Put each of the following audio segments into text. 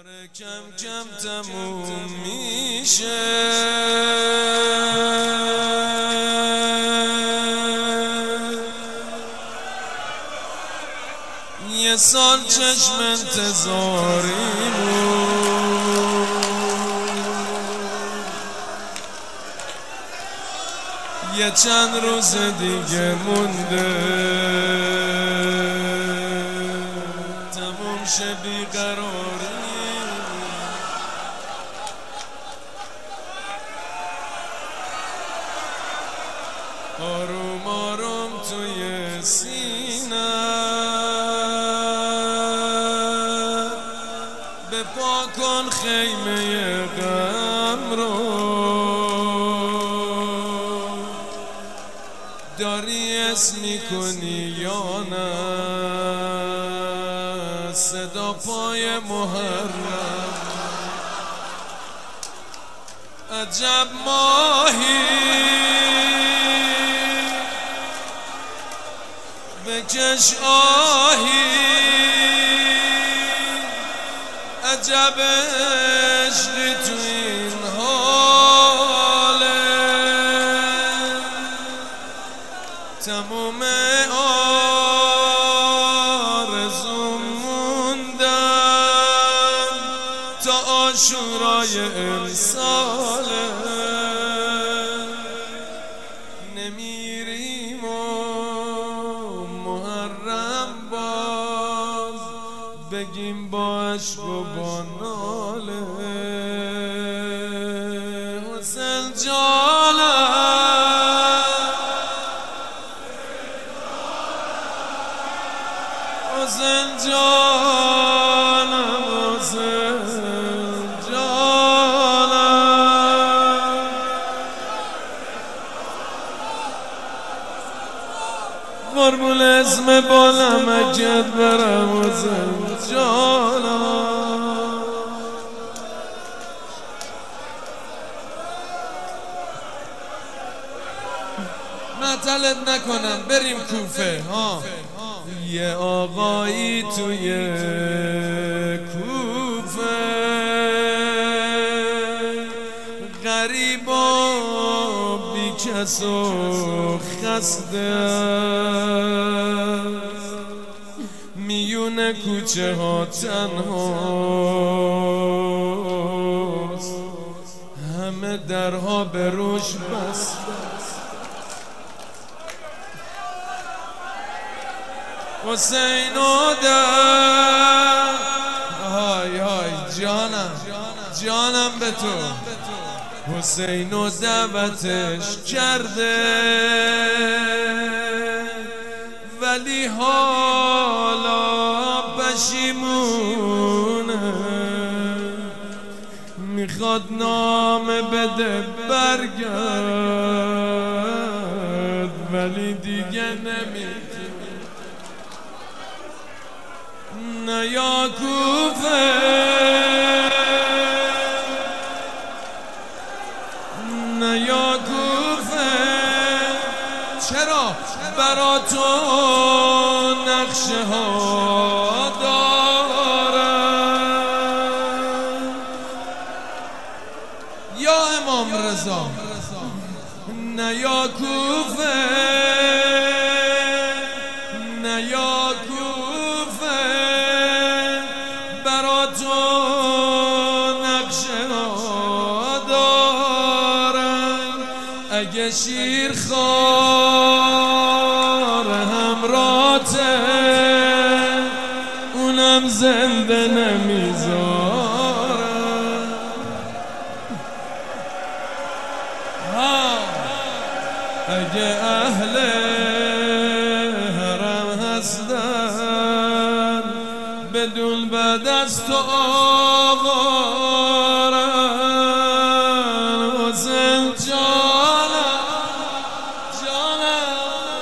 داره کم کم تموم میشه، یه سال چشم انتظاریمون، یه چند روز دیگه مونده تموم شه بیقراری. آروم آروم توی سینه بپا کن خیمه غم رو، داری اسم میکنی یا نه صدا پای محرم. عجب ماهی بکش آهی، عجب عشقی تو این حاله، تموم آرزوم موندن تا عاشورای امساله، نمیریم و محرم باز بگیم با عشق و با ناله. حسین جانم، حسین جانم، حسین جانم، قربون اسم بالمکت برم حسین جانم. معطلت نکنم بریم کوفه ها. یه آقایی توی کوفه غریب و بی کس و خسته، میون کوچه ها تنهاست، همه درها به روش بسته. حسین و در های های جانم جانم به تو، حسین و دعوتش کرده ولی حالا پشیمونه، میخواد نامه بده برگرد ولی دیگه نمیتونه. نه یا کوفه، نه یا کوفه، چرا برا تو نقشه ها دارم یا امام رضا. نه یا کوفه، نه یا کوفه، برا تو نقشه ها دارم. اگه شیرخوار همراته اونم زنده نمیذارم. اگه اهل حرم هستن بدون بعد از تو آوارن. حسین جانم جانم،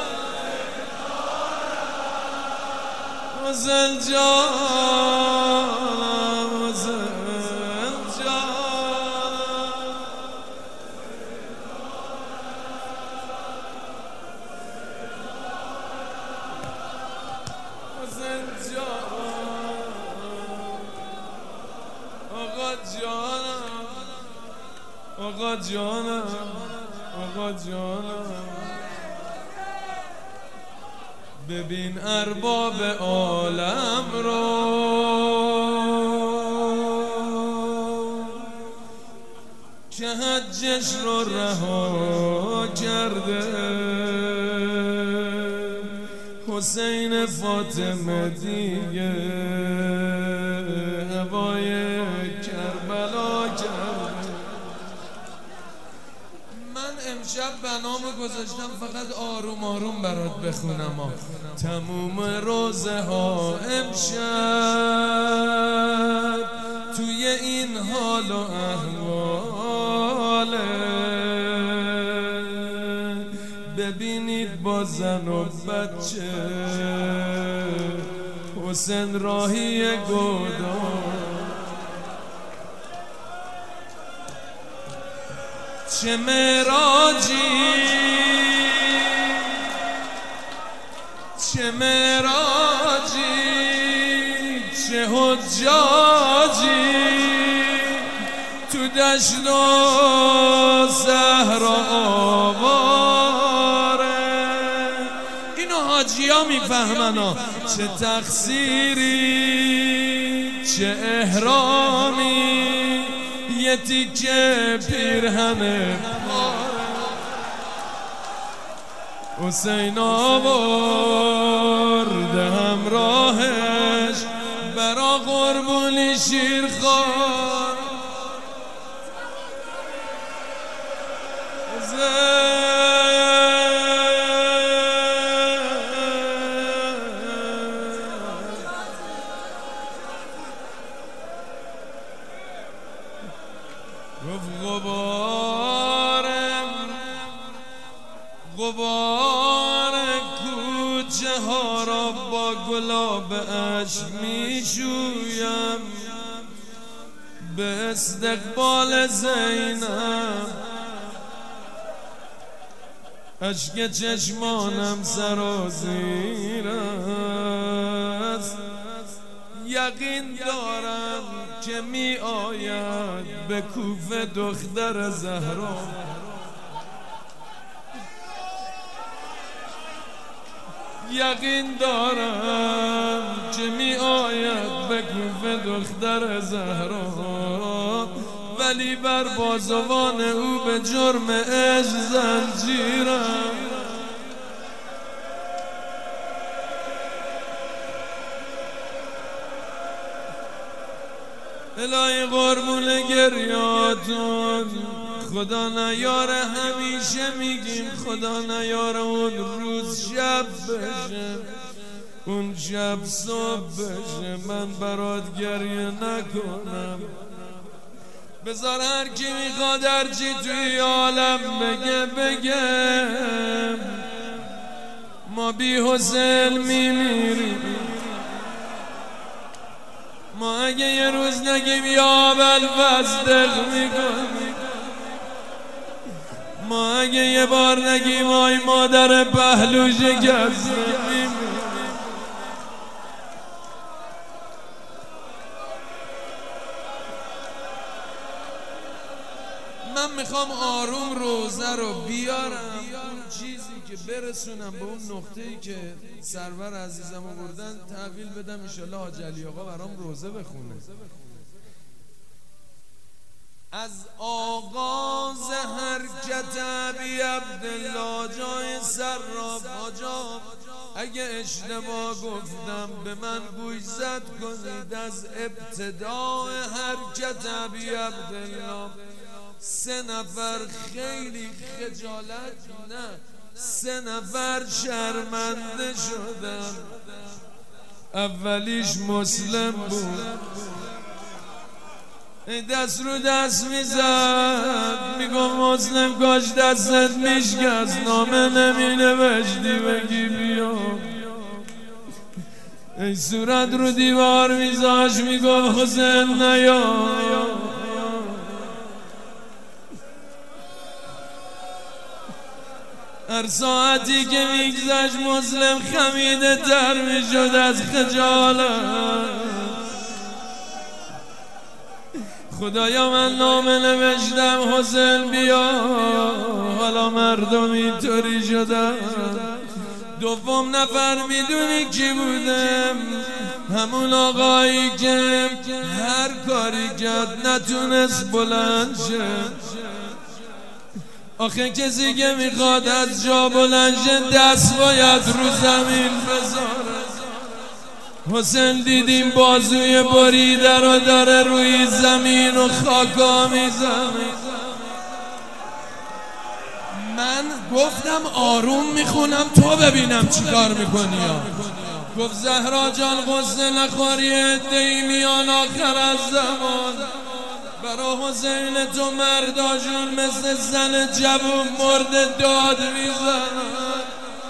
حسین جانم، حسین جانم. حسین جانم آقا جانم آقا جانم آقا جانم ببین ارباب عالم رو که حجش رو رها کرده حسین فاطمه دیگه هوای کربلا کرده. من امشب بنامو گذاشتم فقط آروم آروم برات بخونم تموم روزه ها امشب توی این حال و احواله ببینید با زن و بچه حسین راهی گودان چه معراجی چه معراجی چه حجاجی تو دشت و صحرا آواره اینو حاجی ها میفهمن چه تقصیری چه احرامی یه تیکه پیرهن حسین آورده همراهش برا قربونی شیرخوار غبار کوچه ها را با گلاب اشک می شویم به استقبال زینب اشک چشمانم سرازیر است یقین دارم که می آید به کوفه دختر زهرا یقین دارم که می آید به کوفه دختر زهرا ولی بر بازوان او به جرم عشق زنجیرم الهی قربون گریاتون خدا نیاره همیشه میگیم خدا نیاره اون روز شب بشه اون شب صبح بشه من برات گریه نکنم بذار هر کی میخواد هرچی توی عالم بگه ما بی حسین میمیریم ما اگه یه روز نگیم یا ابوالفضل میکنیم ما اگه یه بار نگیم آی مادر پهلو شکستیم من میخوام آروم روزه رو بیارم اون چیزی که برسونم به اون نقطه‌ای که سرور عزیزم آوردن تحویل بدم انشالله حاج علی آقا برام روزه بخونه از آغاز حرکت ابی عبدالله جای صراف حاجا اگه اشتباه گفتم به من گوش زد کنید از ابتدای حرکت ابی عبدالله 3 نفر خیلی خجالت نه 3 نفر شرمنده شدن اولیش مسلم بود دست رو دست میزد میگم مسلم کاش دستت میشکست نامه نمی نوشتی بگی بیا ای صورت رو دیوار میذاش میگم حسین نیا هر ساعتی که میگذشت مسلم خمیده تر میشد از خجالت خدایا من نامه نوشتم حسین بیا، حالا مردم اینطوری شدن. دوم نفر میدونی کی بودم؟ همون آقایی که هر کاری کرد نتونست بلند شه. آخه کسی که میخواد از جا بلند شه دست باید رو زمین بذاره. حسین دیدیم بازوی بریده رو داره روی زمین و خاکا میزنه. من گفتم آروم میخونم تو ببینم چی کار میکنی. گفت زهرا جان غصه نخوری، عده‌ای میان آخر از زمان برا حسین تو مردا جون مثل زن جوون مرده داد میزنن.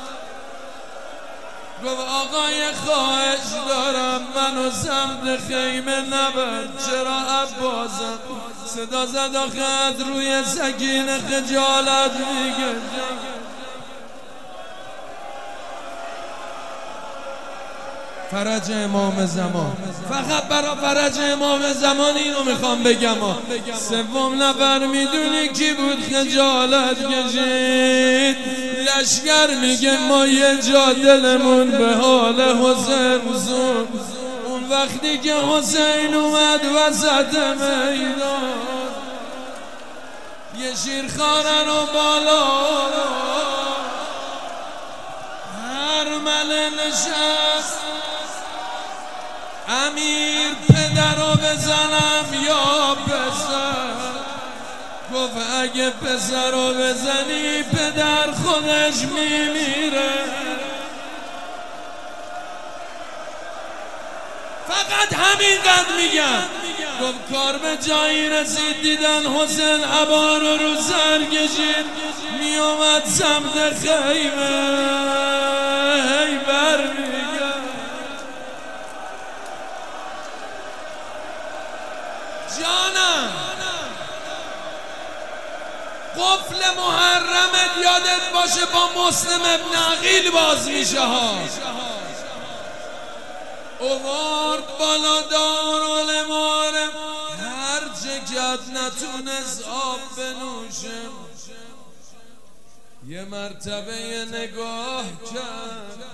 گفت آقای خواهش دارم منو سمت خیمه نبر. چرا عباسم؟ صدا زد آخه روی سکینه خجالت میگه. فرج امام زمان، فقط برا فرج امام زمان اینو میخوام بگم. سوم نفر میدونی کی بود خجالت کشید؟ لشکر میگه ما یه جا دلمون به حال حسین زون. اون وقتی که حسین اومد وسط میدان، یه شیرخواره رو بالا هر مله نشست. امیر پدر رو بزنم یا پسر؟ گفت اگه پسر رو بزنی پدر خودش میمیره. فقط همینقدر میگم. گفت کار به جایی رسید دیدن حسین عبا رو سر کشید میومد سمت خیمه. هی برمیگرد جانم. قفل محرمت یادت باشه با مسلم ابن عقیل باز میشه ها. اوارد بالا دارالمارم، هر جگت نتونست آب بنوشم. یه مرتبه نگاه کرد،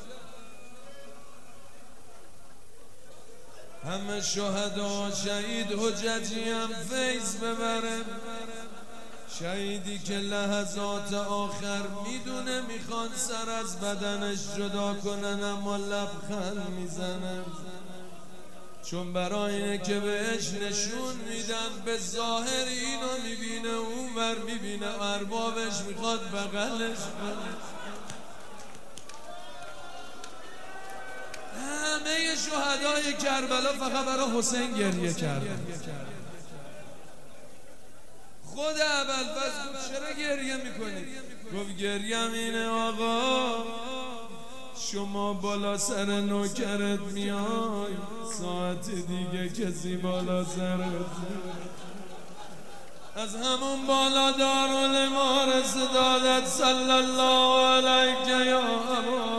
همه شهدا شهید حججی هم فیض ببرم. شهیدی که لحظات آخر میدونه میخوان سر از بدنش جدا کنن اما لبخند میزنن، چون برای اینه که بهش نشون میدن به ظاهر اینو میبینه اون ور میبینه اربابش میخواد بغلش کنه. همه شهدای کربلا فقط برای حسین گریه کردن. خود ابوالفضل چرا گریه میکنی؟ گفت گریم اینه آقا شما بالا سر نوکرت میای، ساعت دیگه کسی بالا سرت. از همون بالا دارالمار صدادت صلی الله علیه یا